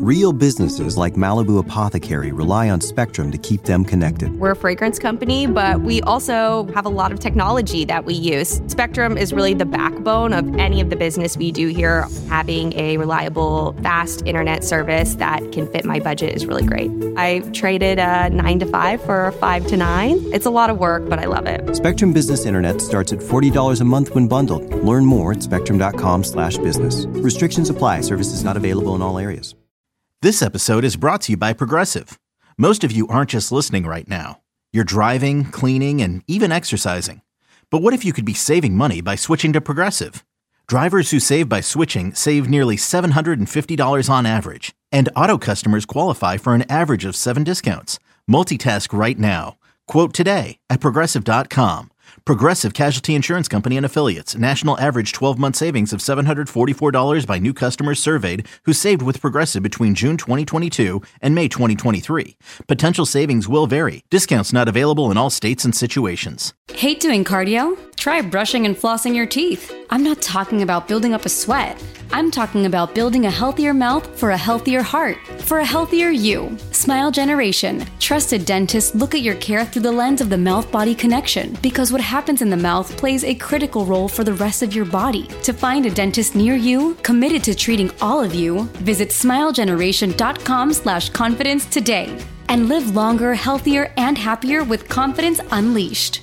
Real businesses like Malibu Apothecary rely on Spectrum to keep them connected. We're a fragrance company, but we also have a lot of technology that we use. Spectrum is really the backbone of any of the business we do here. Having a reliable, fast internet service that can fit my budget is really great. I traded a 9 to 5 for a 5 to 9. It's a lot of work, but I love it. Spectrum Business Internet starts at $40 a month when bundled. Learn more at spectrum.com/business. Restrictions apply. Services not available in all areas. This episode is brought to you by Progressive. Most of you aren't just listening right now. You're driving, cleaning, and even exercising. But what if you could be saving money by switching to Progressive? Drivers who save by switching save nearly $750 on average. And auto customers qualify for an average of 7 discounts. Multitask right now. Quote today at Progressive.com. Progressive Casualty Insurance Company and Affiliates. National average 12-month savings of $744 by new customers surveyed who saved with Progressive between June 2022 and May 2023. Potential savings will vary. Discounts not available in all states and situations. Hate doing cardio? Try brushing and flossing your teeth. I'm not talking about building up a sweat. I'm talking about building a healthier mouth for a healthier heart, for a healthier you. Smile Generation. Trusted dentists look at your care through the lens of the mouth-body connection, because what happens in the mouth plays a critical role for the rest of your body. To find a dentist near you, committed to treating all of you, visit smilegeneration.com/confidence today and live longer, healthier, and happier with confidence unleashed.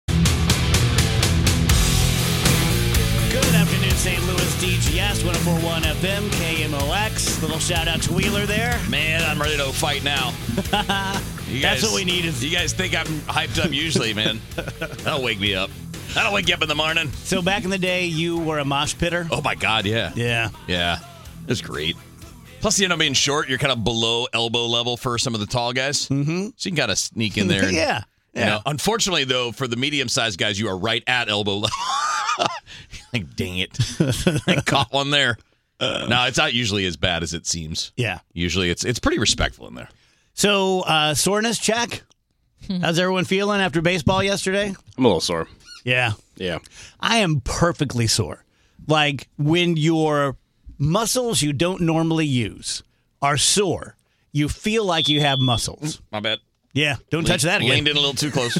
Good afternoon, St. Louis, DGS, 104.1 FM, KMOX. Little shout out to Wheeler there. Man, I'm ready to fight now. That's what we need. You guys think I'm hyped up usually, man. That'll wake me up. That'll wake you up in the morning. So back in the day, you were a mosh pitter? Oh, my God, yeah. Yeah. Yeah. It was great. Plus, being short, you're kind of below elbow level for some of the tall guys. Mm-hmm. So you can kind of sneak in there. And, yeah. Unfortunately, though, for the medium-sized guys, you are right at elbow level. Like, dang it. I caught one there. No, it's not usually as bad as it seems. Yeah. Usually it's pretty respectful in there. So, soreness check? How's everyone feeling after baseball yesterday? I'm a little sore. Yeah. Yeah. I am perfectly sore. Like, when your muscles you don't normally use are sore, you feel like you have muscles. My bad. Yeah, don't touch that again. Leaned in a little too close.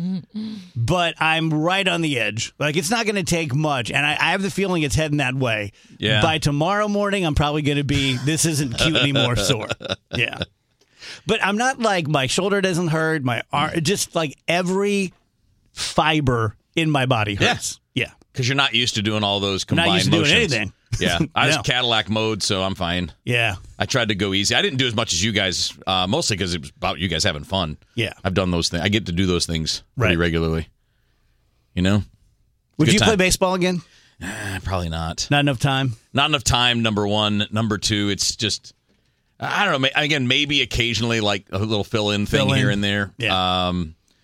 But I'm right on the edge. Like, it's not going to take much, and I have the feeling it's heading that way. Yeah. By tomorrow morning, I'm probably going to be, this isn't cute anymore, sore. Yeah. But I'm not like, my shoulder doesn't hurt, my arm, just like every fiber in my body hurts. Yeah. Because you're not used to doing all those combined Not used to motions. doing anything. Yeah. I was No. Cadillac mode, so I'm fine. Yeah. I tried to go easy. I didn't do as much as you guys, mostly because it was about you guys having fun. Yeah. I've done those things. I get to do those things pretty Right. regularly. You know? Would Good you time. play baseball again? Probably not. Not enough time? Not enough time, number one. Number two, it's just, I don't know. Again, maybe occasionally like a little fill-in thing Fill-in. here and there. Yeah.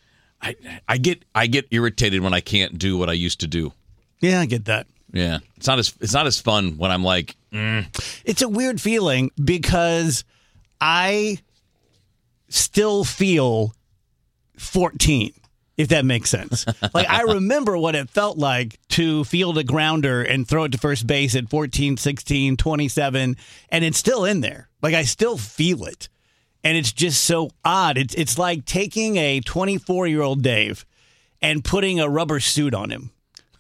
I get irritated when I can't do what I used to do. Yeah, I get that. Yeah. It's not as fun when I'm like, It's a weird feeling because I still feel 14, if that makes sense. Like, I remember what it felt like to field a grounder and throw it to first base at 14, 16, 27, and it's still in there. Like, I still feel it. And it's just so odd. It's like taking a 24-year-old Dave and putting a rubber suit on him.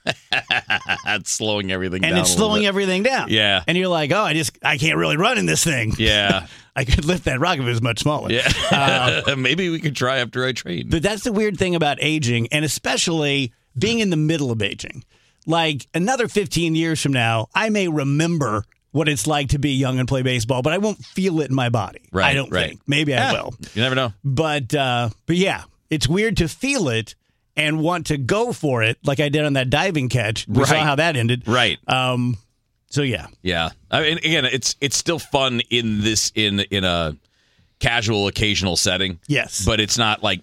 it's slowing everything down. And it's a little slowing bit. everything down. Yeah. And you're like, oh, I can't really run in this thing. Yeah. I could lift that rock if it was much smaller. Yeah. Maybe we could try after I trade. But that's the weird thing about aging, and especially being in the middle of aging. Like, another 15 years from now, I may remember what it's like to be young and play baseball, but I won't feel it in my body. Right, I don't right. think. Maybe I will. You never know. But yeah, it's weird to feel it and want to go for it like I did on that diving catch. We saw Right. how that ended. Right. So yeah. Yeah. I mean, again, it's still fun in a casual, occasional setting. Yes. But it's not like,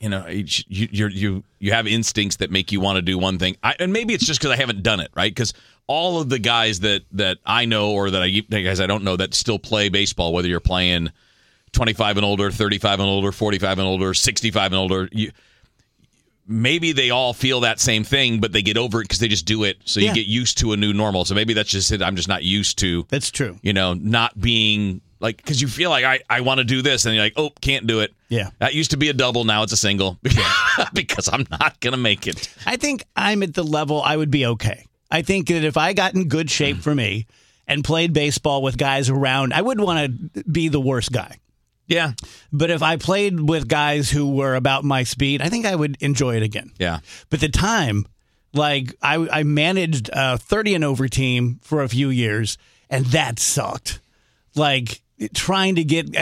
you have instincts that make you want to do one thing. And maybe it's just because I haven't done it, right? Because all of the guys that I know or the guys I don't know that still play baseball, whether you're playing 25 and older, 35 and older, 45 and older, 65 and older, maybe they all feel that same thing, but they get over it because they just do it. So you get used to a new normal. So maybe that's just it. I'm just not used to. That's true. Not being like, because you feel like I want to do this, and you're like, oh, can't do it. Yeah. That used to be a double, now it's a single because I'm not gonna make it. I think I'm at the level I would be okay. I think that if I got in good shape for me and played baseball with guys around, I wouldn't want to be the worst guy. Yeah. But if I played with guys who were about my speed, I think I would enjoy it again. Yeah. But the time, like, I managed a 30 and over team for a few years, and that sucked. Like, trying to get,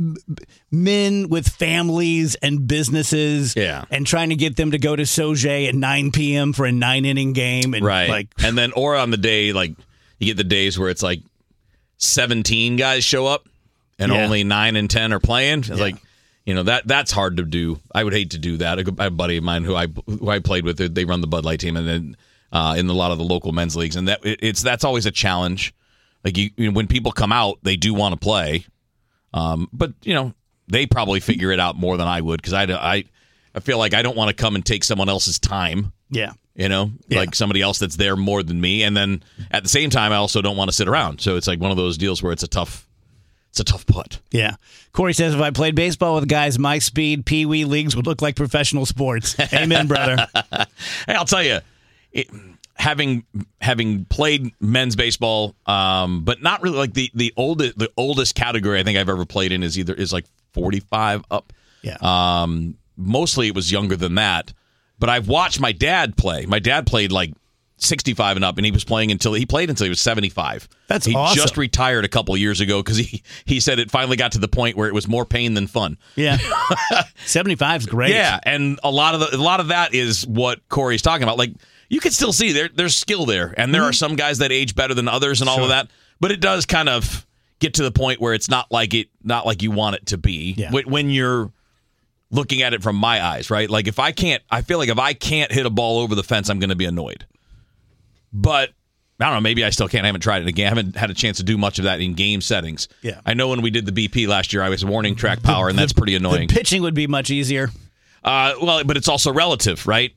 men with families and businesses, and trying to get them to go to Sauget at 9 p.m. for a 9-inning game. And right. And then, or on the day, like, you get the days where it's like 17 guys show up and only 9 and 10 are playing. It's like, that's hard to do. I would hate to do that. A buddy of mine who I played with, they run the Bud Light team, and then in a lot of the local men's leagues, and that's always a challenge. Like, when people come out, they do want to play, but they probably figure it out more than I would, because I feel like I don't want to come and take someone else's time. Yeah. Like somebody else that's there more than me, and then at the same time, I also don't want to sit around. So it's like one of those deals where it's a tough putt. Yeah. Corey says, if I played baseball with guys my speed, Pee Wee leagues would look like professional sports. Amen, brother. Hey, I'll tell you, having played men's baseball, but not really like the oldest category I think I've ever played in is like 45 up. Yeah. Mostly it was younger than that, but I've watched my dad play. My dad played like 65 and up, and he played until he was 75. That's he awesome. Just retired a couple of years ago because he said it finally got to the point where it was more pain than fun. Yeah. 75 is great. Yeah, and a lot of that is what Corey's talking about. Like, you can still see there's skill there, and there are some guys that age better than others and all of that, but it does kind of get to the point where it's not like you want it to be when you're looking at it from my eyes, right? Like, I feel like if I can't hit a ball over the fence, I'm going to be annoyed. But I don't know, maybe I still can't. I haven't tried it again. I haven't had a chance to do much of that in game settings. Yeah. I know when we did the BP last year, I was warning track power, and that's pretty annoying. The pitching would be much easier. Well, but it's also relative, right?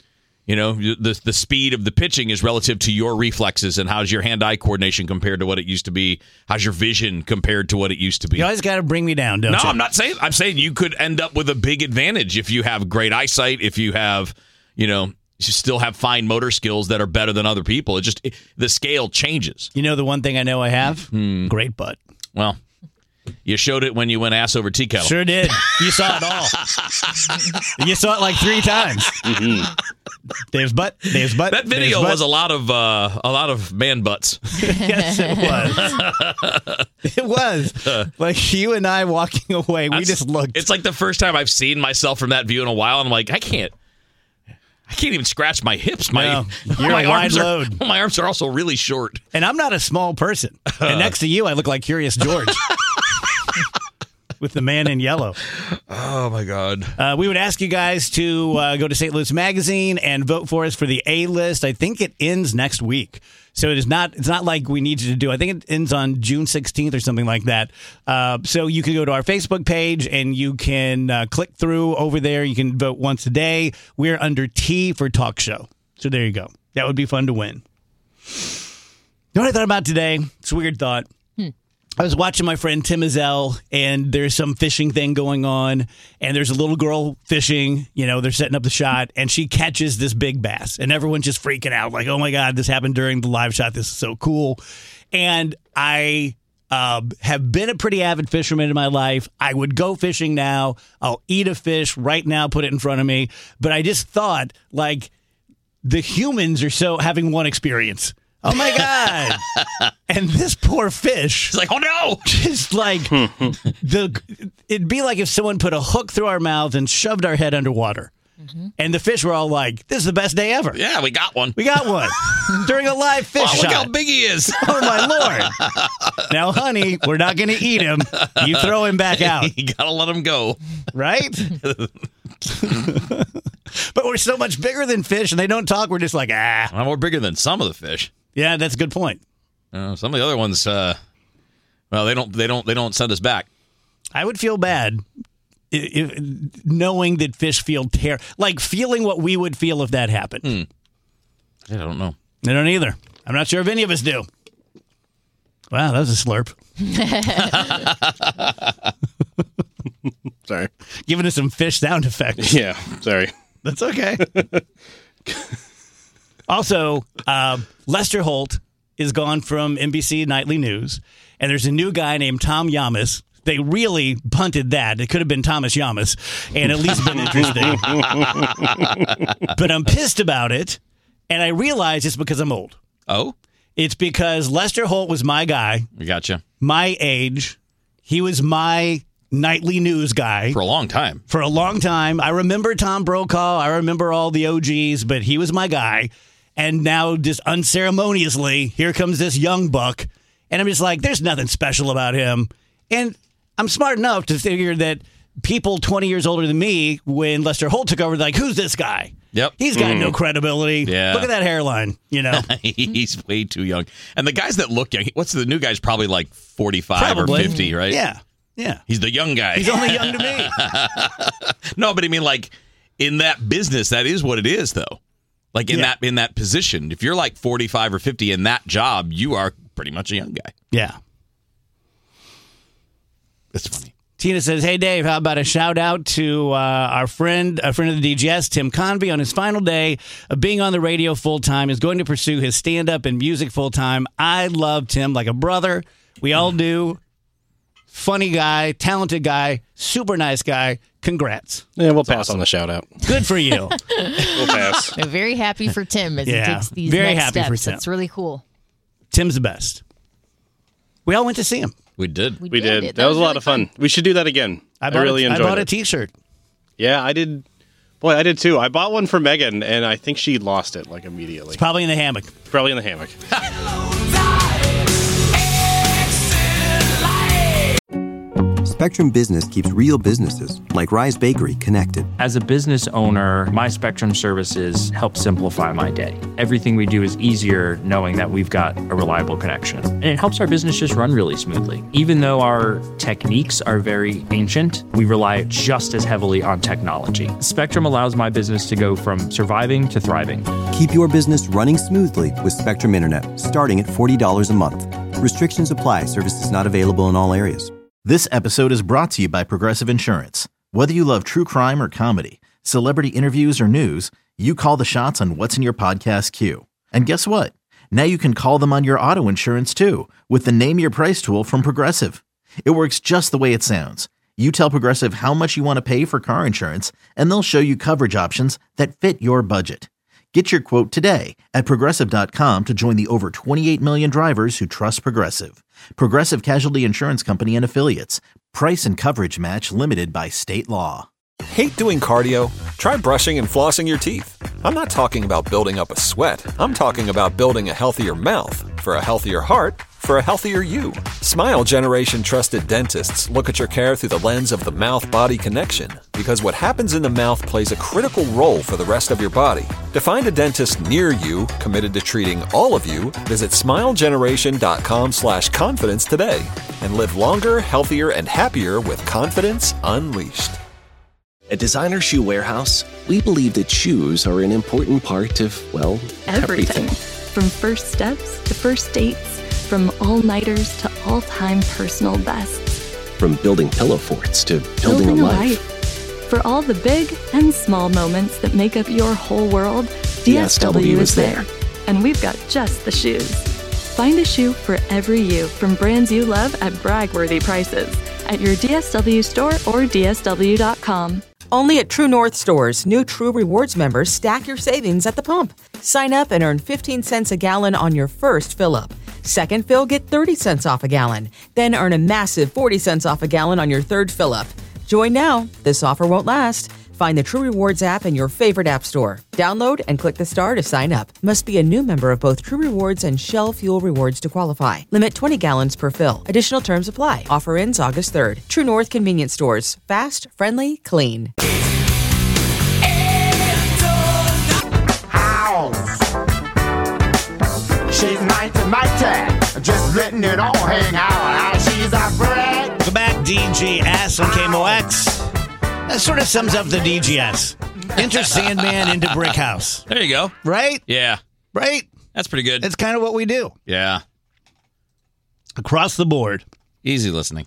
The speed of the pitching is relative to your reflexes, and how's your hand-eye coordination compared to what it used to be? How's your vision compared to what it used to be? You always got to bring me down, don't you? No, I'm not saying. I'm saying you could end up with a big advantage if you have great eyesight, if you have, you still have fine motor skills that are better than other people. The scale changes. The one thing I know I have? Great butt. Well, you showed it when you went ass over tea kettle. Sure did. You saw it all. You saw it like 3 times. Dave's butt. That video was a lot of man butts. Yes, it was. It was. Like, you and I walking away, we just looked. It's like the first time I've seen myself from that view in a while, and I'm like, I can't even scratch my hips. You're a wide load. My arms are also really short. And I'm not a small person. And next to you, I look like Curious George. With the man in yellow. Oh, my God. We would ask you guys to go to St. Louis Magazine and vote for us for the A-list. I think it ends next week. So it's not like we need you to do. I think it ends on June 16th or something like that. So you can go to our Facebook page and you can click through over there. You can vote once a day. We're under T for talk show. So there you go. That would be fun to win. You know what I thought about today? It's a weird thought. I was watching my friend Tim Azell, and there's some fishing thing going on, and there's a little girl fishing. They're setting up the shot, and she catches this big bass, and everyone's just freaking out, like, oh, my God, this happened during the live shot. This is so cool. And I have been a pretty avid fisherman in my life. I would go fishing now. I'll eat a fish right now, put it in front of me. But I just thought, like, the humans are having one experience. Oh, my God. And this poor fish. It's like, oh, no. Just like, it'd be like if someone put a hook through our mouth and shoved our head underwater. Mm-hmm. And the fish were all like, this is the best day ever. Yeah, we got one. During a live fish shot. Look how big he is. Oh, my Lord. Now, honey, we're not going to eat him. You throw him back out. You got to let him go. Right? But we're so much bigger than fish, and they don't talk. We're just like, Well, we're bigger than some of the fish. Yeah, that's a good point. Some of the other ones, they don't send us back. I would feel bad knowing that fish feel like feeling what we would feel if that happened. I don't know. I don't either. I'm not sure if any of us do. Wow, that was a slurp. Sorry. Giving us some fish sound effects. Yeah, sorry. That's okay. Also, Lester Holt is gone from NBC Nightly News, and there's a new guy named Tom Yamas. They really punted that. It could have been Thomas Yamas, and at least been interesting. But I'm pissed about it, and I realize it's because I'm old. Oh? It's because Lester Holt was my guy. We gotcha. My age. He was my nightly news guy. For a long time. For a long time. I remember Tom Brokaw. I remember all the OGs, but he was my guy. And now, just unceremoniously, here comes this young buck. And I'm just like, there's nothing special about him. And I'm smart enough to figure that people 20 years older than me, when Lester Holt took over, like, who's this guy? Yep. He's got no credibility. Yeah. Look at that hairline, you know. He's way too young. And the guys that look young, what's the new guy's probably like 45 Probably. or 50, right? Yeah. Yeah. He's the young guy. He's only young to me. No, but I mean, like, in that business, that is what it is, though. Like, in that position, if you're like 45 or 50 in that job, you are pretty much a young guy. Yeah. That's funny. Tina says, hey, Dave, how about a shout out to a friend of the DGS, Tim Convey, on his final day of being on the radio full time, is going to pursue his stand-up and music full time. I love Tim like a brother. We all do. Funny guy, talented guy, super nice guy. Congrats. Yeah, we'll pass on the shout out. Good for you. We'll pass. I'm very happy for Tim as he takes these very next happy steps. for Tim. That's really cool. Tim's the best. We all went to see him. We did. We did. That was a lot of fun. We should do that again. I really enjoyed it. I bought a T-shirt. Yeah, I did. Boy, I did too. I bought one for Megan, and I think she lost it like immediately. It's probably in the hammock. Probably in the hammock. Spectrum Business keeps real businesses, like Rise Bakery, connected. As a business owner, my Spectrum services help simplify my day. Everything we do is easier knowing that we've got a reliable connection. And it helps our business just run really smoothly. Even though our techniques are very ancient, we rely just as heavily on technology. Spectrum allows my business to go from surviving to thriving. Keep your business running smoothly with Spectrum Internet, starting at $40 a month. Restrictions apply. Services not available in all areas. This episode is brought to you by Progressive Insurance. Whether you love true crime or comedy, celebrity interviews or news, you call the shots on what's in your podcast queue. And guess what? Now you can call them on your auto insurance too, with the Name Your Price tool from Progressive. It works just the way it sounds. You tell Progressive how much you want to pay for car insurance, and they'll show you coverage options that fit your budget. Get your quote today at Progressive.com to join the over 28 million drivers who trust Progressive. Progressive Casualty Insurance Company and Affiliates. Price and coverage match limited by state law. Hate doing cardio? Try brushing and flossing your teeth. I'm not talking about building up a sweat. I'm talking about building a healthier mouth. For a healthier heart, for a healthier you. Smile Generation trusted dentists look at your care through the lens of the mouth-body connection, because what happens in the mouth plays a critical role for the rest of your body. To find a dentist near you committed to treating all of you, visit smilegeneration.com/confidence today and live longer, healthier, and happier with confidence unleashed. At Designer Shoe Warehouse, we believe that shoes are an important part of, well, everything. From first steps to first dates, from all-nighters to all-time personal bests. From building pillow forts to building a life. For all the big and small moments that make up your whole world, DSW is there. And we've got just the shoes. Find a shoe for every you from brands you love at brag-worthy prices at your DSW store or DSW.com. Only at True North stores, new True Rewards members stack your savings at the pump. Sign up and earn 15 cents a gallon on your first fill-up. Second fill, get 30 cents off a gallon. Then earn a massive 40 cents off a gallon on your third fill-up. Join now. This offer won't last. Find the True Rewards app in your favorite app store. Download and click the star to sign up. Must be a new member of both True Rewards and Shell Fuel Rewards to qualify. Limit 20 gallons per fill. Additional terms apply. Offer ends August 3rd. True North Convenience Stores. Fast, friendly, clean. She's mighty, just letting it all hang out. She's a bread. Welcome back, DGS on KMOX. That sort of sums up the DGS. Enter Sandman into Brick House. There you go. Right? Yeah. Right? That's pretty good. That's kind of what we do. Yeah. Across the board. Easy listening.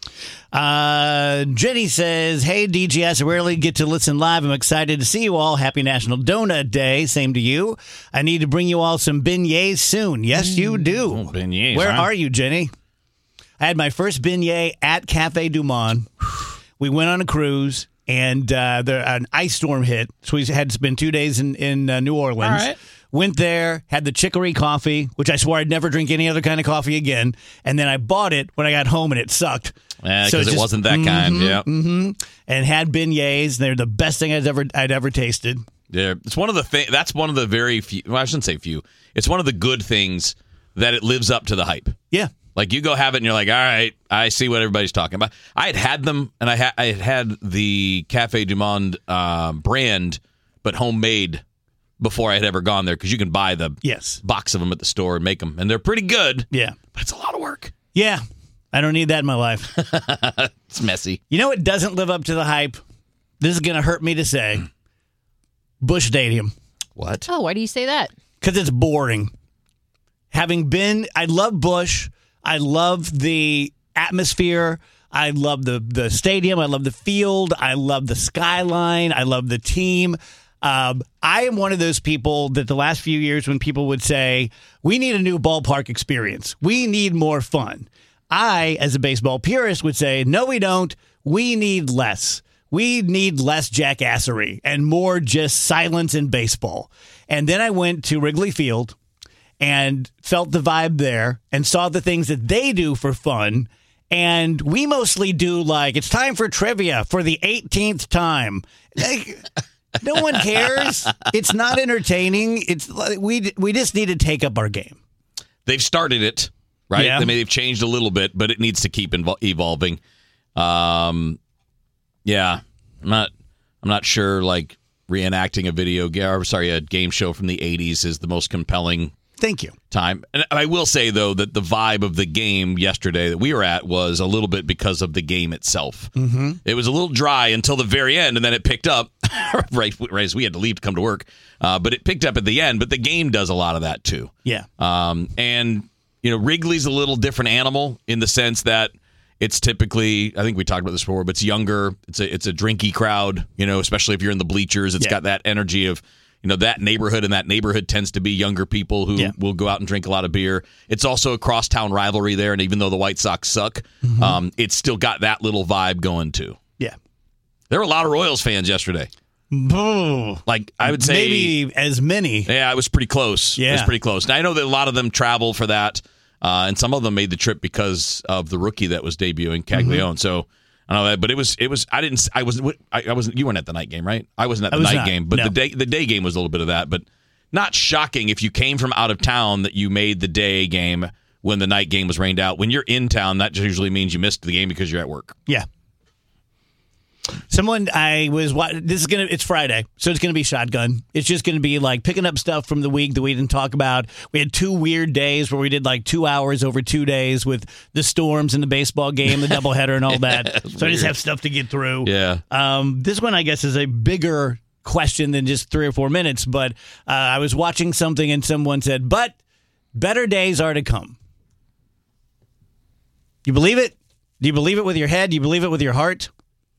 Jenny says, hey, DGS, I rarely get to listen live. I'm excited to see you all. Happy National Donut Day. Same to you. I need to bring you all some beignets soon. Yes, you do. Oh, beignets, Where huh? are you, Jenny? I had my first beignet at Cafe Du Monde. We went on a cruise, and an ice storm hit. So we had to spend 2 days in New Orleans. All right. Went there, had the chicory coffee, which I swore I'd never drink any other kind of coffee again. And then I bought it when I got home, and it sucked. Yeah, because it wasn't that kind. Yeah. Mm-hmm. And had beignets. They're the best thing I'd ever tasted. Yeah, it's one of the that's one of the very few. Well, I shouldn't say few. It's one of the good things that it lives up to the hype. Yeah. Like you go have it and you're like, all right, I see what everybody's talking about. I had them, and I had the Cafe Du Monde brand, but homemade before I had ever gone there, because you can buy the box of them at the store and make them, and they're pretty good. Yeah, but it's a lot of work. Yeah, I don't need that in my life. It's messy. You know what doesn't live up to the hype? This is going to hurt me to say. Busch Stadium. What? Oh, why do you say that? Because it's boring. Having been, I love Busch. I love the atmosphere. I love the stadium. I love the field. I love the skyline. I love the team. I am one of those people that the last few years when people would say, we need a new ballpark experience. We need more fun. I, as a baseball purist, would say, no, we don't. We need less. We need less jackassery and more just silence in baseball. And then I went to Wrigley Field and felt the vibe there and saw the things that they do for fun. And we mostly do like, it's time for trivia for the 18th time. No one cares. It's not entertaining. It's like we just need to take up our game. They've started it, right? Yeah. They've changed a little bit, but it needs to keep evolving. Yeah, I'm not sure. Like reenacting a game show from the '80s is the most compelling. Thank you. Time. And I will say, though, that the vibe of the game yesterday that we were at was a little bit because of the game itself. Mm-hmm. It was a little dry until the very end, and then it picked up right as we had to leave to come to work. But it picked up at the end. But the game does a lot of that, too. Yeah. And, Wrigley's a little different animal in the sense that it's typically, I think we talked about this before, but it's younger. It's a drinky crowd, especially if you're in the bleachers. It's got that energy of that neighborhood, and that neighborhood tends to be younger people who will go out and drink a lot of beer. It's also a crosstown rivalry there, and even though the White Sox suck, it's still got that little vibe going too. Yeah. There were a lot of Royals fans yesterday. Like, I would say... Maybe as many. Yeah, it was pretty close. Yeah. It was pretty close. Now, I know that a lot of them travel for that, and some of them made the trip because of the rookie that was debuting, Caglione. So... I know that, but it was. I wasn't. You weren't at the night game, right? I wasn't at the night game, but no. the day game was a little bit of that. But not shocking if you came from out of town that you made the day game when the night game was rained out. When you're in town, that usually means you missed the game because you're at work. Yeah. It's Friday, so it's going to be shotgun. It's just going to be like picking up stuff from the week that we didn't talk about. We had 2 weird days where we did like 2 hours over 2 days with the storms and the baseball game, the doubleheader and all that. So I just have stuff to get through. Yeah. This one, I guess, is a bigger question than just 3 or 4 minutes. But I was watching something and someone said, but better days are to come. You believe it? Do you believe it with your head? Do you believe it with your heart?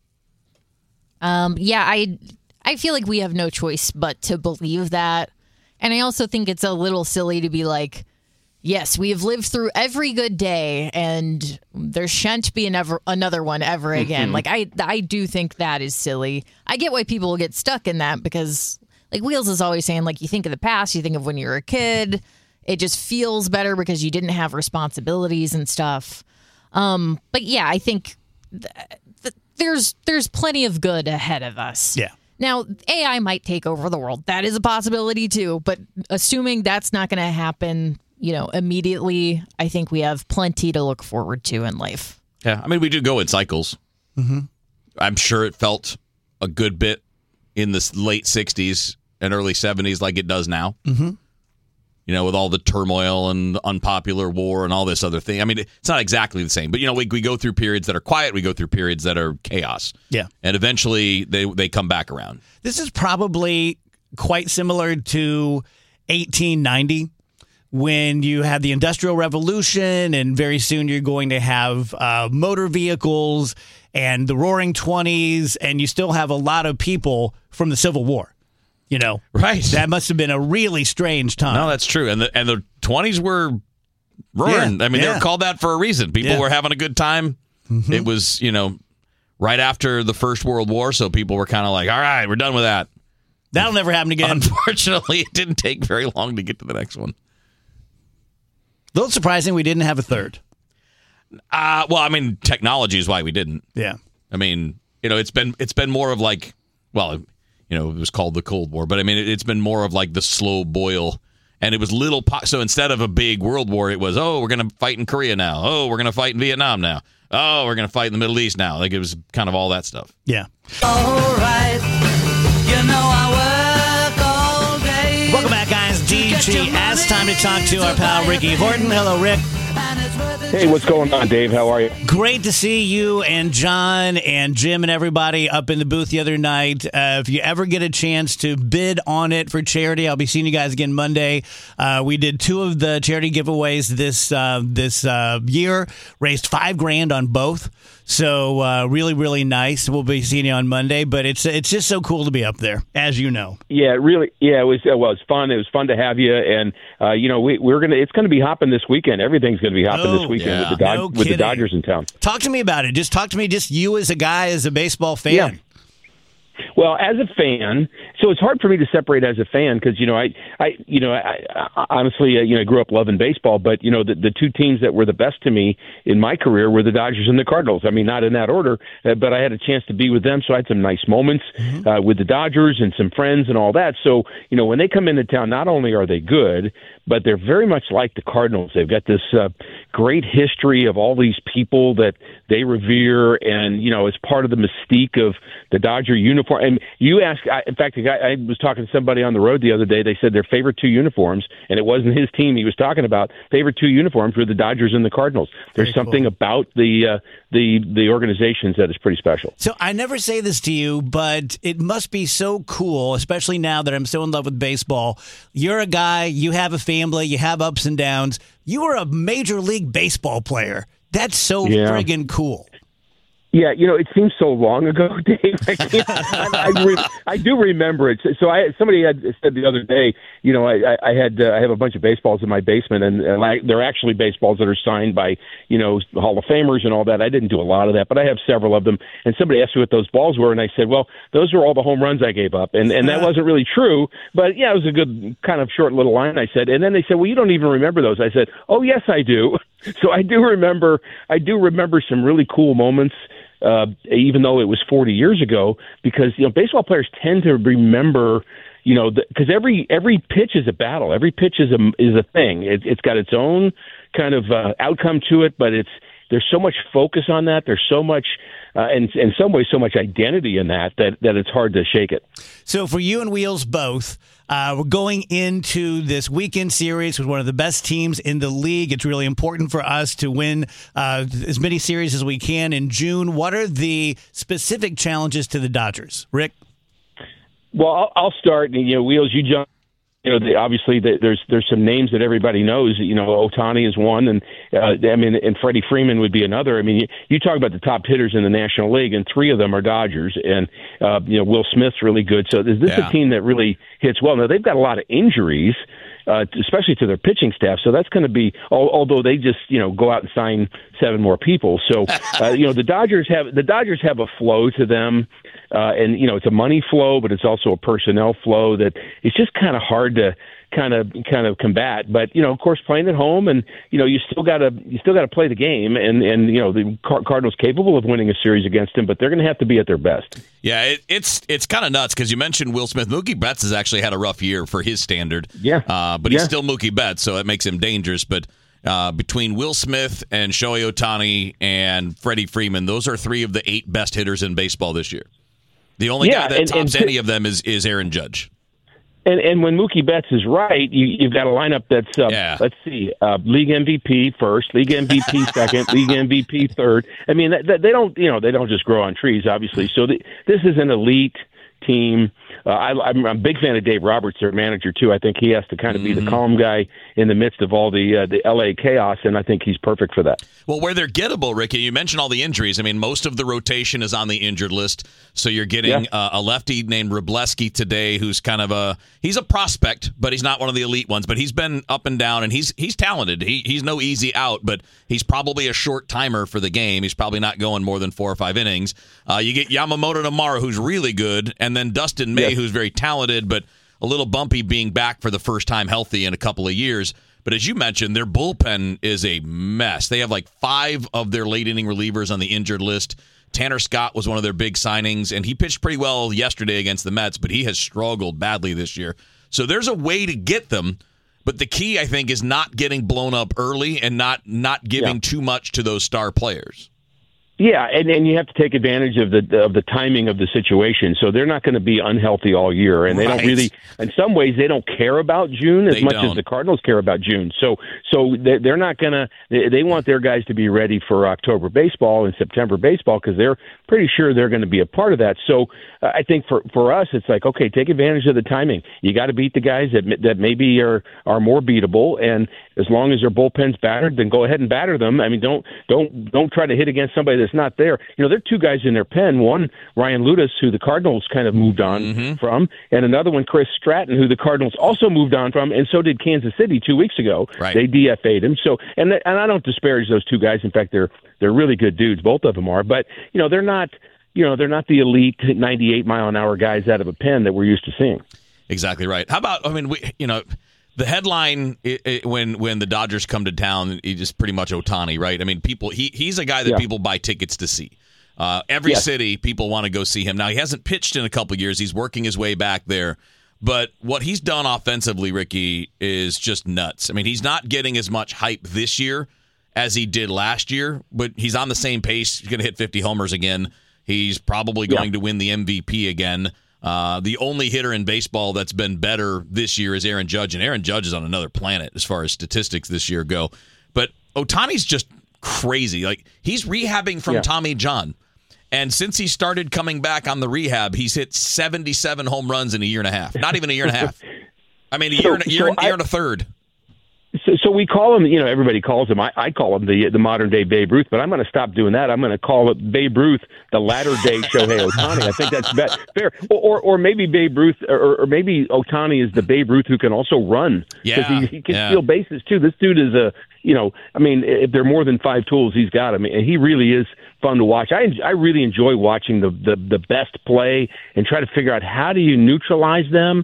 Yeah, I feel like we have no choice but to believe that. And I also think it's a little silly to be like, yes, we have lived through every good day and there shan't be another one ever again. Like, I do think that is silly. I get why people will get stuck in that because, like, Wheels is always saying, like, you think of the past, you think of when you were a kid. It just feels better because you didn't have responsibilities and stuff. But yeah, I think... There's plenty of good ahead of us. Yeah. Now, AI might take over the world. That is a possibility, too. But assuming that's not going to happen, immediately, I think we have plenty to look forward to in life. Yeah. I mean, we do go in cycles. Mm-hmm. I'm sure it felt a good bit in the late 60s and early 70s like it does now. Mm-hmm. With all the turmoil and the unpopular war and all this other thing. I mean, it's not exactly the same. But, we go through periods that are quiet. We go through periods that are chaos. Yeah. And eventually they come back around. This is probably quite similar to 1890 when you have the Industrial Revolution, and very soon you're going to have motor vehicles and the Roaring 20s, and you still have a lot of people from the Civil War. Right. That must have been a really strange time. No, that's true. And the 20s were roaring. Yeah, I mean, they were called that for a reason. People were having a good time. Mm-hmm. It was, right after the First World War, so people were kind of like, all right, we're done with that. That'll never happen again. Unfortunately, it didn't take very long to get to the next one. A little surprising we didn't have a third. Well, I mean, technology is why we didn't. Yeah. I mean, it's been more of like, well, it was called the Cold War, but I mean, it's been more of like the slow boil. And it was little so instead of a big world war, it was, we're going to fight in Korea now. Oh, we're going to fight in Vietnam now. Oh, we're going to fight in the Middle East now. Like, it was kind of all that stuff. Yeah. All right. I work all day. Welcome back, guys. DGS. Time to talk to our pal Ricky Horton. Hello, Rick. Hey, what's going on, Dave? How are you? Great to see you and John and Jim and everybody up in the booth the other night. If you ever get a chance to bid on it for charity, I'll be seeing you guys again Monday. We did 2 of the charity giveaways this year, raised $5,000 on both. So really, really nice. We'll be seeing you on Monday, but it's just so cool to be up there, as you know. Yeah, really. Yeah, it was. Well, it's fun. It was fun to have you, and we're gonna. It's going to be hopping this weekend. Everything's going to be hopping this weekend with the Dodgers in town. Talk to me about it. Just talk to me. Just you as a guy, as a baseball fan. Yeah. Well, as a fan, so it's hard for me to separate as a fan because I honestly I grew up loving baseball, but the 2 teams that were the best to me in my career were the Dodgers and the Cardinals. I mean, not in that order, but I had a chance to be with them, so I had some nice moments with the Dodgers and some friends and all that. So when they come into town, not only are they good, but they're very much like the Cardinals. They've got this great history of all these people that they revere, and it's part of the mystique of the Dodger uniform. And you ask, in fact, I was talking to somebody on the road the other day. They said their favorite 2 uniforms, and it wasn't his team he was talking about. Favorite 2 uniforms were the Dodgers and the Cardinals. There's something about the organizations that is pretty special. So I never say this to you, but it must be so cool, especially now that I'm so in love with baseball. You're a guy, you have a family, you have ups and downs. You were a Major League Baseball player. That's so friggin' cool. Yeah, it seems so long ago, Dave. I do remember it. So somebody had said the other day, I have a bunch of baseballs in my basement, and they're actually baseballs that are signed by, Hall of Famers and all that. I didn't do a lot of that, but I have several of them. And somebody asked me what those balls were, and I said, well, those were all the home runs I gave up. And that wasn't really true, but yeah, it was a good kind of short little line, I said. And then they said, well, you don't even remember those. I said, oh, yes, I do. So I do remember some really cool moments. Even though it was 40 years ago, because baseball players tend to remember, because every pitch is a battle, every pitch is a thing. It's got its own kind of outcome to it, but there's so much focus on that. There's so much, and in some ways, so much identity in that it's hard to shake it. So for you and Wheels both, we're going into this weekend series with one of the best teams in the league. It's really important for us to win as many series as we can in June. What are the specific challenges to the Dodgers? Rick? Well, I'll start. Wheels, you jump. Obviously, there's some names that everybody knows. Ohtani is one, and and Freddie Freeman would be another. I mean, you talk about the top hitters in the National League, and 3 of them are Dodgers, and Will Smith's really good. So is this a team that really hits well? Now they've got a lot of injuries, especially to their pitching staff. So that's going to be, although they just go out and sign 7 more people. So the Dodgers have a flow to them. And it's a money flow, but it's also a personnel flow that it's just kind of hard to kind of combat. But of course, playing at home, and you still got to play the game. And the Cardinals capable of winning a series against them, but they're going to have to be at their best. Yeah, it's kind of nuts because you mentioned Will Smith. Mookie Betts has actually had a rough year for his standard. Yeah, but he's still Mookie Betts, so it makes him dangerous. But between Will Smith and Shohei Ohtani and Freddie Freeman, those are 3 of the 8 best hitters in baseball this year. The only guy that tops any of them is Aaron Judge. And when Mookie Betts is right, you've got a lineup that's let's see, league MVP first, league MVP second, league MVP third. I mean, they don't just grow on trees, obviously. So this is an elite team. I'm a big fan of Dave Roberts, their manager too. I think he has to kind of be the calm guy in the midst of all the LA chaos, and I think he's perfect for that. Well, where they're gettable, Ricky, you mentioned all the injuries. I mean, most of the rotation is on the injured list, so you're getting a lefty named Wrobleski today, who's kind of he's a prospect, but he's not one of the elite ones. But he's been up and down, and he's talented. He's no easy out, but he's probably a short timer for the game. He's probably not going more than 4 or 5 innings. You get Yamamoto tomorrow, who's really good, and then Dustin May, who's very talented, but a little bumpy being back for the first time healthy in a couple of years. But as you mentioned, their bullpen is a mess. They have like 5 of their late inning relievers on the injured list. Tanner Scott was one of their big signings, and he pitched pretty well yesterday against the Mets, but he has struggled badly this year. So there's a way to get them, but the key, I think, is not getting blown up early and not giving too much to those star players. Yeah, and you have to take advantage of the timing of the situation. So they're not going to be unhealthy all year, and they don't really. In some ways, they don't care about June as much as the Cardinals care about June. So they're not going to. They want their guys to be ready for October baseball and September baseball because they're pretty sure they're going to be a part of that. So I think for us, it's like, okay, take advantage of the timing. You got to beat the guys that maybe are more beatable, and as long as their bullpen's battered, then go ahead and batter them. I mean, don't try to hit against somebody that's not there. You know, there are 2 guys in their pen. One, Ryan Ludus, who the Cardinals kind of moved on from, and another one, Chris Stratton, who the Cardinals also moved on from, and so did Kansas City 2 weeks ago. Right. They DFA'd him. So, and I don't disparage those 2 guys. In fact, they're really good dudes. Both of them are. But they're not the elite 98-mile-an-hour guys out of a pen that we're used to seeing. Exactly right. How about, the headline when the Dodgers come to town, he just pretty much Ohtani, right? I mean, he's a guy that people buy tickets to see. Every city, people want to go see him. Now, he hasn't pitched in a couple of years. He's working his way back there. But what he's done offensively, Ricky, is just nuts. I mean, he's not getting as much hype this year as he did last year, but he's on the same pace. He's going to hit 50 homers again. He's probably going to win the MVP again. The only hitter in baseball that's been better this year is Aaron Judge, and Aaron Judge is on another planet as far as statistics this year go. But Ohtani's just crazy. Like, he's rehabbing from Tommy John, and since he started coming back on the rehab, he's hit 77 home runs in a year and a half. Not even a year and a half. I mean, a year and a third. So we call him, everybody calls him. I call him the modern day Babe Ruth, but I'm going to stop doing that. I'm going to call it Babe Ruth, the latter day Shohei Ohtani. I think that's fair. Or maybe Babe Ruth, or maybe Ohtani is the Babe Ruth who can also run because he can steal bases too. This dude is if there are more than 5 tools, he's got him, and he really is fun to watch. I really enjoy watching the best play and try to figure out how do you neutralize them.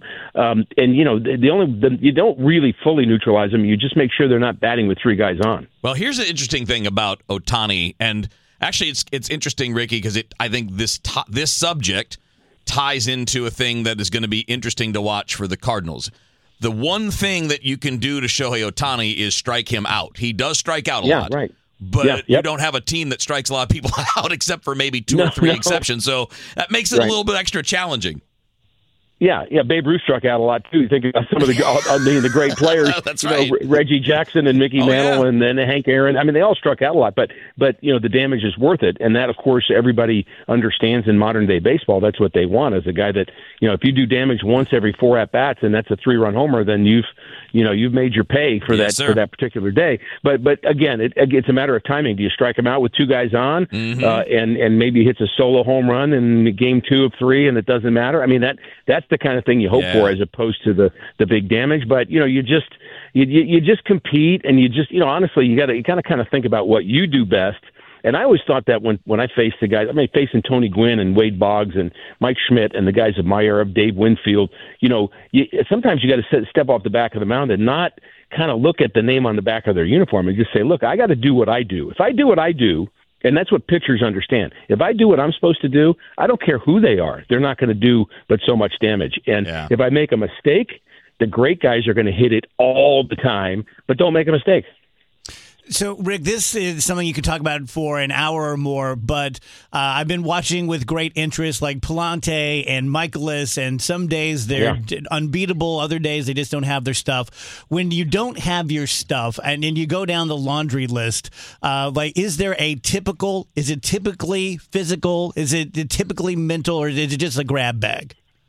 You don't really fully neutralize them. You just make sure they're not batting with 3 guys on. Well, here's an interesting thing about Ohtani, and actually it's interesting, Ricky, because I think this subject ties into a thing that is going to be interesting to watch for the Cardinals. The one thing that you can do to Shohei Ohtani is strike him out. He does strike out a lot. Yeah, right. But you don't have a team that strikes a lot of people out except for maybe 2 or 3 exceptions. So that makes it a little bit extra challenging. Yeah. Babe Ruth struck out a lot too. Think about some of the great players. That's right. Reggie Jackson and Mickey Mantle and then Hank Aaron. I mean, they all struck out a lot, but the damage is worth it, and that, of course, everybody understands in modern day baseball. That's what they want, is a guy that if you do damage once every 4 at bats and that's a 3-run homer, then you've made your pay for for that particular day. But again, it's a matter of timing. Do you strike him out with 2 guys on, and maybe he hits a solo home run in game 2 of 3, and it doesn't matter? I mean, that's the kind of thing you hope for, as opposed to the big damage. But you just compete, and you just honestly you kind of think about what you do best. And I always thought that when I faced the guys, facing Tony Gwynn and Wade Boggs and Mike Schmidt and the guys of my era, Dave Winfield, sometimes you got to step off the back of the mound and not kind of look at the name on the back of their uniform and just say, look, I got to do what I do. If I do what I do, and that's what pitchers understand. If I do what I'm supposed to do, I don't care who they are. They're not going to do but so much damage. And if I make a mistake, the great guys are going to hit it all the time, but don't make a mistake. So, Rick, this is something you could talk about for an hour or more, but I've been watching with great interest, like Palante and Michaelis, and some days they're unbeatable, other days they just don't have their stuff. When you don't have your stuff, and then you go down the laundry list, is it typically physical, is it typically mental, or is it just a grab bag?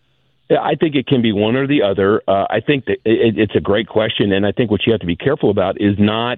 I think it can be one or the other. I think that it's a great question, and I think what you have to be careful about is not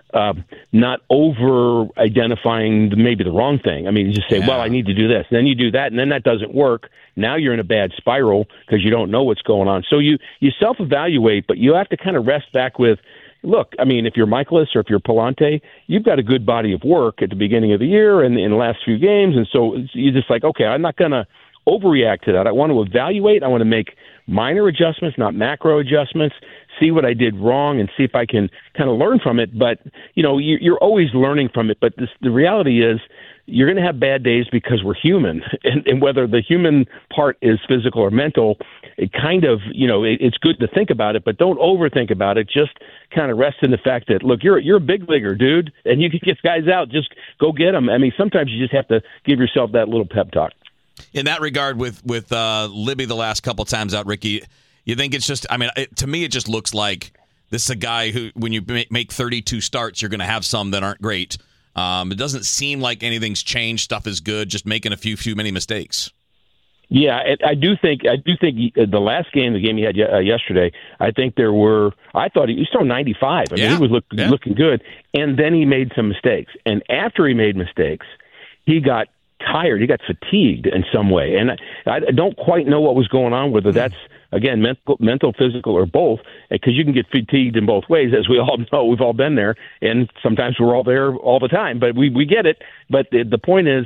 over identifying maybe the wrong thing. I mean, you just say, well, I need to do this, and then you do that, and then that doesn't work. Now you're in a bad spiral because you don't know what's going on. So you self-evaluate, but you have to kind of rest back with, look, I mean, if you're Michaelis or if you're Palante, you've got a good body of work at the beginning of the year and in the last few games, and so you're just like, okay, I'm not going to overreact to that. I want to evaluate. I want to make minor adjustments, not macro adjustments, see what I did wrong and see if I can kind of learn from it. But, you're always learning from it. But the reality is you're going to have bad days because we're human. And whether the human part is physical or mental, it kind of, it's good to think about it, but don't overthink about it. Just kind of rest in the fact that, look, you're a big leaguer, dude, and you can get guys out. Just go get them. I mean, sometimes you just have to give yourself that little pep talk. In that regard, with Libby the last couple times out, Ricky, you think it's just, to me, it just looks like this is a guy who, when you make 32 starts, you're going to have some that aren't great. It doesn't seem like anything's changed. Stuff is good, just making a few many mistakes. Yeah, I do think the last game, the game he had yesterday, I thought he was throwing 95. I mean, he was looking good. And then he made some mistakes. And after he made mistakes, he got tired. He got fatigued in some way. And I don't quite know what was going on, whether that's, again, mental, physical, or both, because you can get fatigued in both ways, as we all know. We've all been there, and sometimes we're all there all the time, but we get it. But the point is,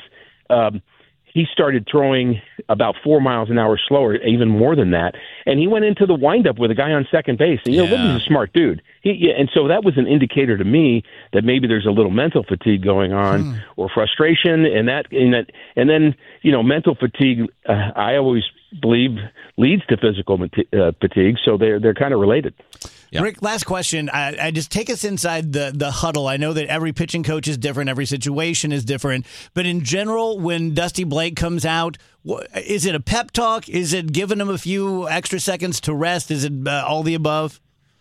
he started throwing about 4 miles an hour slower, even more than that. And he went into the windup with a guy on second base. And, Libby's a smart dude. And so that was an indicator to me that maybe there's a little mental fatigue going on or frustration. And then, mental fatigue, I always believe leads to physical fatigue. So they're kind of related. Yep. Rick, last question. I just take us inside the huddle. I know that every pitching coach is different. Every situation is different. But in general, when Dusty Blake comes out, is it a pep talk? Is it giving him a few extra seconds to rest? Is it all the above?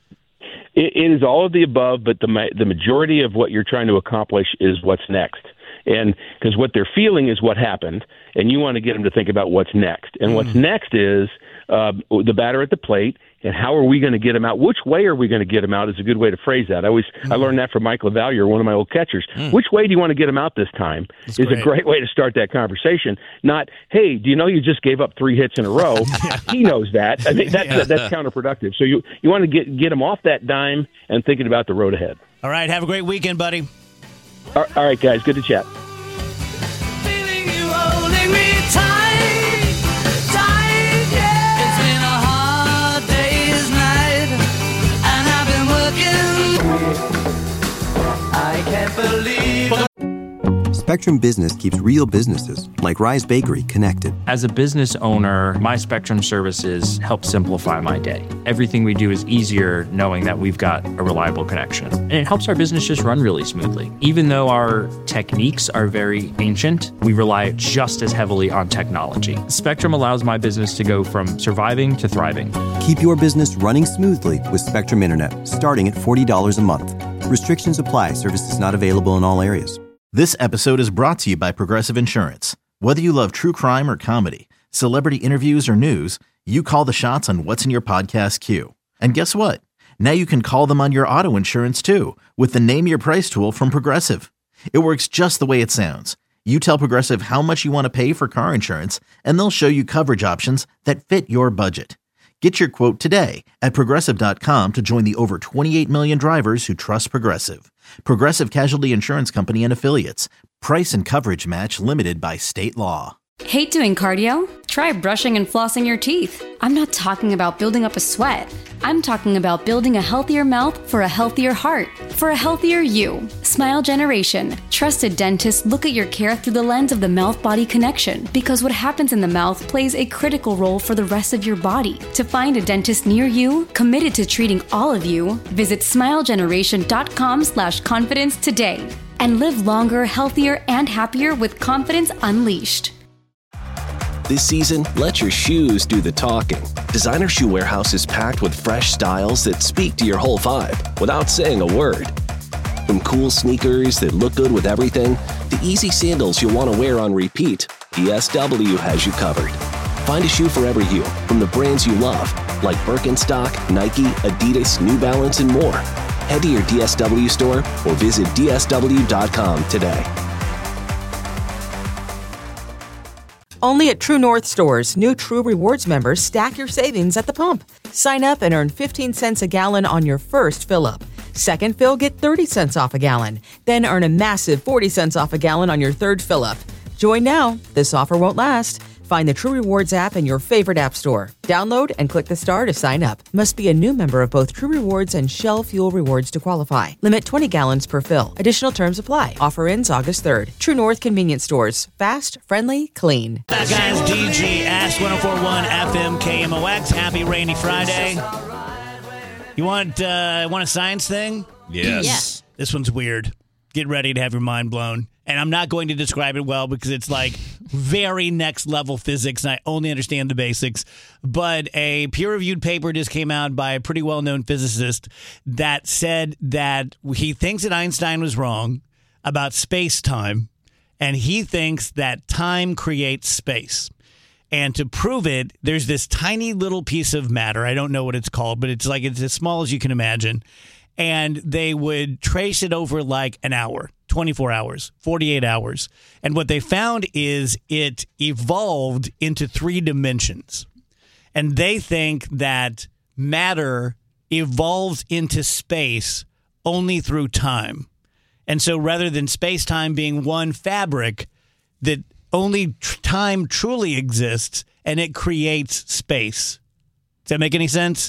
It is all of the above, but the majority of what you're trying to accomplish is what's next. And because what they're feeling is what happened, and you want to get them to think about what's next. And what's next is the batter at the plate, and how are we going to get him out? Which way are we going to get him out is a good way to phrase that. I learned that from Mike LaValliere, one of my old catchers. Which way do you want to get him out this time is a great way to start that conversation. Not, hey, do you know you just gave up 3 hits in a row? He knows that. I mean, that's counterproductive. So you want to get him off that dime and thinking about the road ahead. All right, have a great weekend, buddy. All right, guys, good to chat. Feeling you holding me tight, yeah. It's been a hard day's night, and I've been working. I can't believe Spectrum Business keeps real businesses, like Rise Bakery, connected. As a business owner, my Spectrum services help simplify my day. Everything we do is easier knowing that we've got a reliable connection. And it helps our business just run really smoothly. Even though our techniques are very ancient, we rely just as heavily on technology. Spectrum allows my business to go from surviving to thriving. Keep your business running smoothly with Spectrum Internet, starting at $40 a month. Restrictions apply. Services not available in all areas. This episode is brought to you by Progressive Insurance. Whether you love true crime or comedy, celebrity interviews or news, you call the shots on what's in your podcast queue. And guess what? Now you can call them on your auto insurance too with the Name Your Price tool from Progressive. It works just the way it sounds. You tell Progressive how much you want to pay for car insurance, and they'll show you coverage options that fit your budget. Get your quote today at Progressive.com to join the over 28 million drivers who trust Progressive. Progressive Casualty Insurance Company and Affiliates. Price and coverage match limited by state law. Hate doing cardio? Try brushing and flossing your teeth. I'm not talking about building up a sweat. I'm talking about building a healthier mouth for a healthier heart, for a healthier you. Smile Generation. Trusted dentists look at your care through the lens of the mouth-body connection, because what happens in the mouth plays a critical role for the rest of your body. To find a dentist near you, committed to treating all of you, visit smilegeneration.com/confidence today. And live longer, healthier, and happier with confidence unleashed. This season, let your shoes do the talking. Designer Shoe Warehouse is packed with fresh styles that speak to your whole vibe without saying a word. From cool sneakers that look good with everything, to easy sandals you'll want to wear on repeat, DSW has you covered. Find a shoe for every you from the brands you love, like Birkenstock, Nike, Adidas, New Balance, and more. Head to your DSW store or visit DSW.com today. Only at True North stores, new True Rewards members stack your savings at the pump. Sign up and earn 15 cents a gallon on your first fill-up. Second fill, get 30 cents off a gallon. Then earn a massive 40 cents off a gallon on your third fill-up. Join now. This offer won't last. Find the True Rewards app in your favorite app store. Download and click the star to sign up. Must be a new member of both True Rewards and Shell Fuel Rewards to qualify. Limit 20 gallons per fill. Additional terms apply. Offer ends August 3rd. True North Convenience Stores. Fast, friendly, clean. That guy's DG, Ask 1041 FM KMOX. Happy rainy Friday. You want a science thing? Yes. Yeah. This one's weird. Get ready to have your mind blown. And I'm not going to describe it well because it's like very next level physics and I only understand the basics. But a peer-reviewed paper just came out by a pretty well-known physicist that said that he thinks that Einstein was wrong about space-time, and he thinks that time creates space. And to prove it, there's this tiny little piece of matter. I don't know what it's called, but it's as small as you can imagine. And they would trace it over like an hour, 24 hours, 48 hours. And what they found is it evolved into 3 dimensions. And they think that matter evolves into space only through time. And so rather than space-time being one fabric, that only time truly exists and it creates space. Does that make any sense?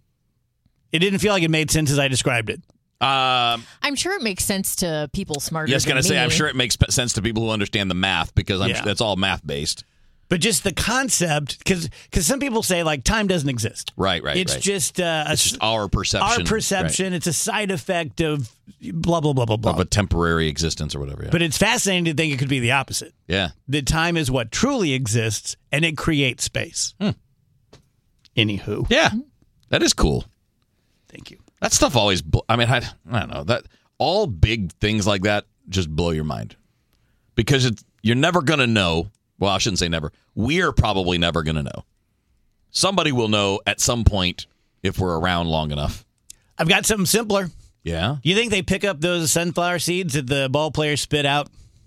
It didn't feel like it made sense as I described it. I'm sure it makes sense to people smarter than me. Yes, going to say, I'm sure it makes sense to people who understand the math because I'm sure that's all math-based. But just the concept, because some people say, like, time doesn't exist. Right. It's just it's just our perception. Our perception. Right. It's a side effect of blah, blah, blah, blah, blah. Of a temporary existence or whatever. Yeah. But it's fascinating to think it could be the opposite. Yeah. That time is what truly exists, and it creates space. Anywho. Yeah. That is cool. Thank you. That stuff always, I don't know. That all big things like that just blow your mind. Because you're never going to know. Well, I shouldn't say never. We're probably never going to know. Somebody will know at some point if we're around long enough. I've got something simpler. Yeah? You think they pick up those sunflower seeds that the ball players spit out?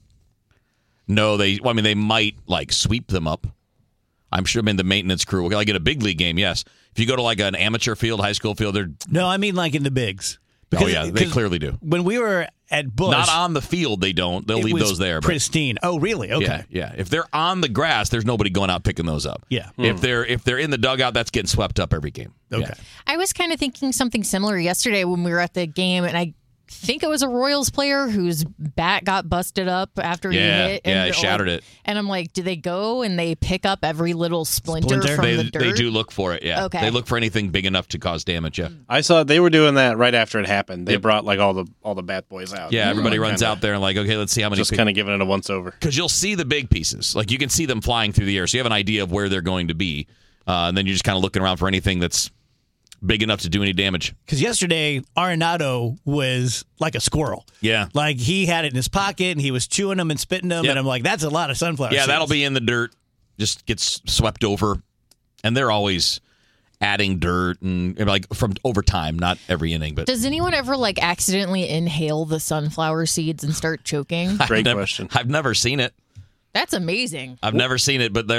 No, they might, like, sweep them up. I'm sure, the maintenance crew, like in a big league game, yes. If you go to like an amateur field, high school field, they're... No, I mean like in the bigs. Because, they clearly do. When we were at Busch... Not on the field, they don't. They'll leave those there. Pristine. Oh, really? Okay. Yeah. If they're on the grass, there's nobody going out picking those up. Yeah. If they're in the dugout, that's getting swept up every game. Okay. Yeah. I was kind of thinking something similar yesterday when we were at the game, and I think it was a Royals player whose bat got busted up after he hit. And he shattered it. And I'm like, do they go and they pick up every little splinter from the dirt? They do look for it, yeah. Okay. They look for anything big enough to cause damage, yeah. I saw they were doing that right after it happened. They brought like all the bat boys out. Yeah, everybody runs out there and like, okay, let's see how many. Just kind of giving it a once over. Because you'll see the big pieces. Like you can see them flying through the air, so you have an idea of where they're going to be. And then you're just kind of looking around for anything that's big enough to do any damage. Because yesterday, Arenado was like a squirrel. Yeah. Like he had it in his pocket and he was chewing them and spitting them. Yep. And I'm like, that's a lot of sunflower seeds. That'll be in the dirt. Just gets swept over. And they're always adding dirt and like from over time, not every inning. But does anyone ever like accidentally inhale the sunflower seeds and start choking? Great question. I've never seen it. That's amazing. I've never seen it, but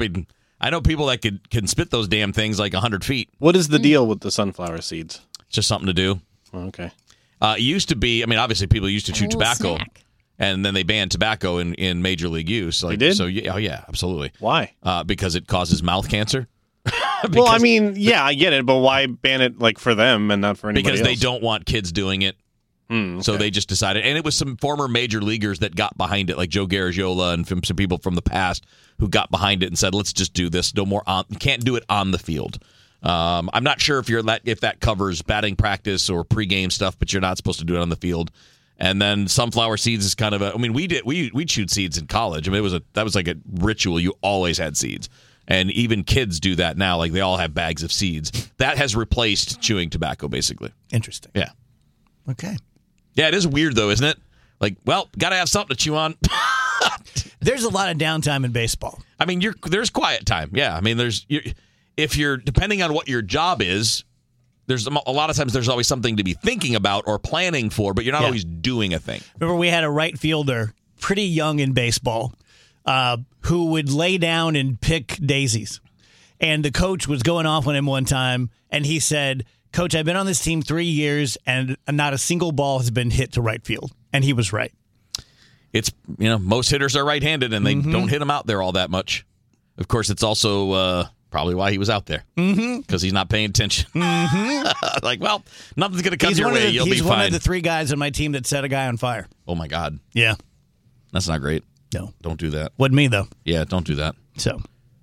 I know people that can spit those damn things like 100 feet. What is the deal with the sunflower seeds? It's just something to do. Okay. It used to be, obviously people used to chew tobacco. Snack. And then they banned tobacco in major league use. They did? So, yeah, absolutely. Why? Because it causes mouth cancer. Well, I get it, but why ban it like for them and not for anybody else? Because they don't want kids doing it. Okay. So they just decided, and it was some former major leaguers that got behind it, like Joe Garagiola and some people from the past who got behind it and said, "Let's just do this. No more. You can't do it on the field." I'm not sure if that covers batting practice or pregame stuff, but you're not supposed to do it on the field. And then sunflower seeds is kind of we chewed seeds in college. That was like a ritual. You always had seeds, and even kids do that now. Like they all have bags of seeds. That has replaced chewing tobacco, basically. Interesting. Yeah. Okay. Yeah, it is weird though, isn't it? Like, well, got to have something to chew on. There's a lot of downtime in baseball. I mean, there's quiet time. Yeah. I mean, if you're depending on what your job is, there's a lot of times there's always something to be thinking about or planning for, but you're not always doing a thing. Remember, we had a right fielder, pretty young in baseball, who would lay down and pick daisies. And the coach was going off on him one time, and he said, "Coach, I've been on this team 3 years, and not a single ball has been hit to right field." And he was right. It's, most hitters are right-handed, and they don't hit them out there all that much. Of course, it's also probably why he was out there, because he's not paying attention. Like, well, nothing's going to come your way. You'll be fine. He's one of the 3 guys on my team that set a guy on fire. Oh, my God. Yeah. That's not great. No. Don't do that. Wasn't me, though. Yeah, don't do that. So.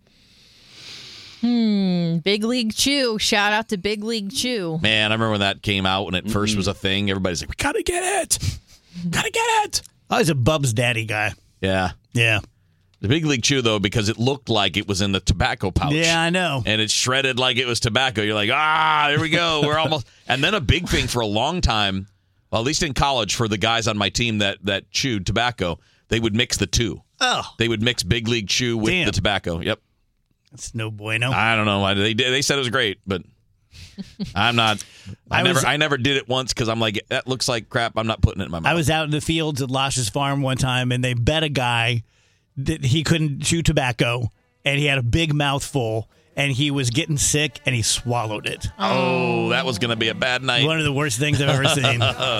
Big League Chew. Shout out to Big League Chew. Man, I remember when that came out, when it first was a thing. Everybody's like, we got to get it. Got to get it. I was a Bub's daddy guy. Yeah. Yeah. The Big League Chew, though, because it looked like it was in the tobacco pouch. Yeah, I know. And it's shredded like it was tobacco. You're like, here we go. We're almost. And then a big thing for a long time, well, at least in college, for the guys on my team that chewed tobacco, they would mix the two. Oh. They would mix Big League Chew with the tobacco. Yep. That's no bueno. I don't know. They said it was great, but I'm not. I never did it once because I'm like, that looks like crap. I'm not putting it in my mouth. I was out in the fields at Losh's farm one time, and they bet a guy that he couldn't chew tobacco, and he had a big mouthful, and he was getting sick, and he swallowed it. Oh, that was going to be a bad night. One of the worst things I've ever seen.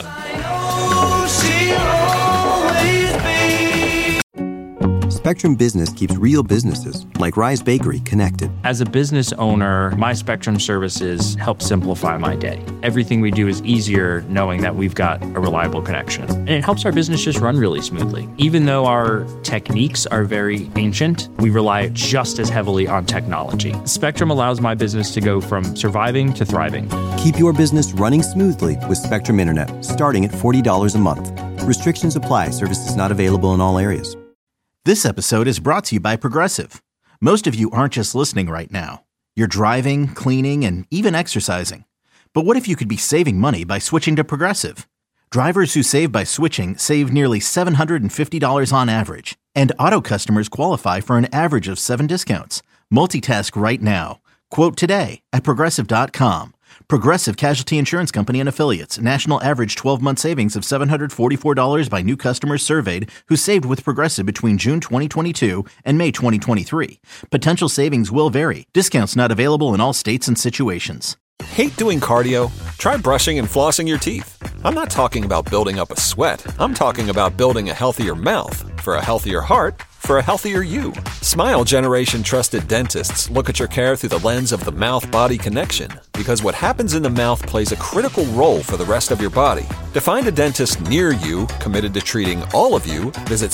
Spectrum Business keeps real businesses, like Rise Bakery, connected. As a business owner, my Spectrum services help simplify my day. Everything we do is easier knowing that we've got a reliable connection. And it helps our business just run really smoothly. Even though our techniques are very ancient, we rely just as heavily on technology. Spectrum allows my business to go from surviving to thriving. Keep your business running smoothly with Spectrum Internet, starting at $40 a month. Restrictions apply. Services not available in all areas. This episode is brought to you by Progressive. Most of you aren't just listening right now. You're driving, cleaning, and even exercising. But what if you could be saving money by switching to Progressive? Drivers who save by switching save nearly $750 on average. And auto customers qualify for an average of 7 discounts. Multitask right now. Quote today at Progressive.com. Progressive Casualty Insurance Company and Affiliates. National average 12-month savings of $744 by new customers surveyed who saved with Progressive between June 2022 and May 2023. Potential savings will vary. Discounts not available in all states and situations. Hate doing cardio? Try brushing and flossing your teeth. I'm not talking about building up a sweat. I'm talking about building a healthier mouth for a healthier heart for a healthier you. Smile Generation trusted dentists look at your care through the lens of the mouth-body connection, because what happens in the mouth plays a critical role for the rest of your body. To find a dentist near you committed to treating all of you, visit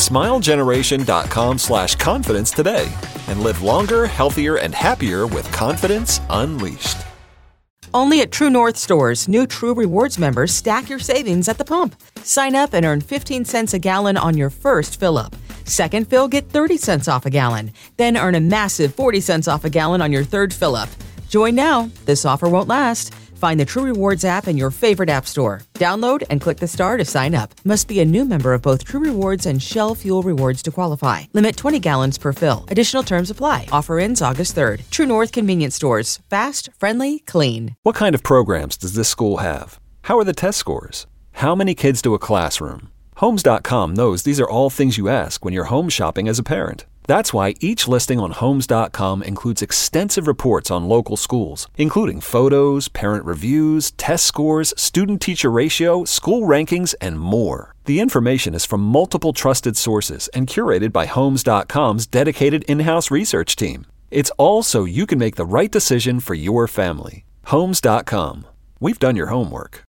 smilegeneration.com/confidence today and live longer, healthier, and happier with confidence unleashed. Only at True North stores, new True Rewards members stack your savings at the pump. Sign up and earn 15 cents a gallon on your first fill-up. Second fill, get 30 cents off a gallon. Then earn a massive 40 cents off a gallon on your third fill-up. Join now. This offer won't last. Find the True Rewards app in your favorite app store. Download and click the star to sign up. Must be a new member of both True Rewards and Shell Fuel Rewards to qualify. Limit 20 gallons per fill. Additional terms apply. Offer ends August 3rd. True North Convenience Stores. Fast, friendly, clean. What kind of programs does this school have? How are the test scores? How many kids do a classroom? Homes.com knows these are all things you ask when you're home shopping as a parent. That's why each listing on Homes.com includes extensive reports on local schools, including photos, parent reviews, test scores, student-teacher ratio, school rankings, and more. The information is from multiple trusted sources and curated by Homes.com's dedicated in-house research team. It's all so you can make the right decision for your family. Homes.com. We've done your homework.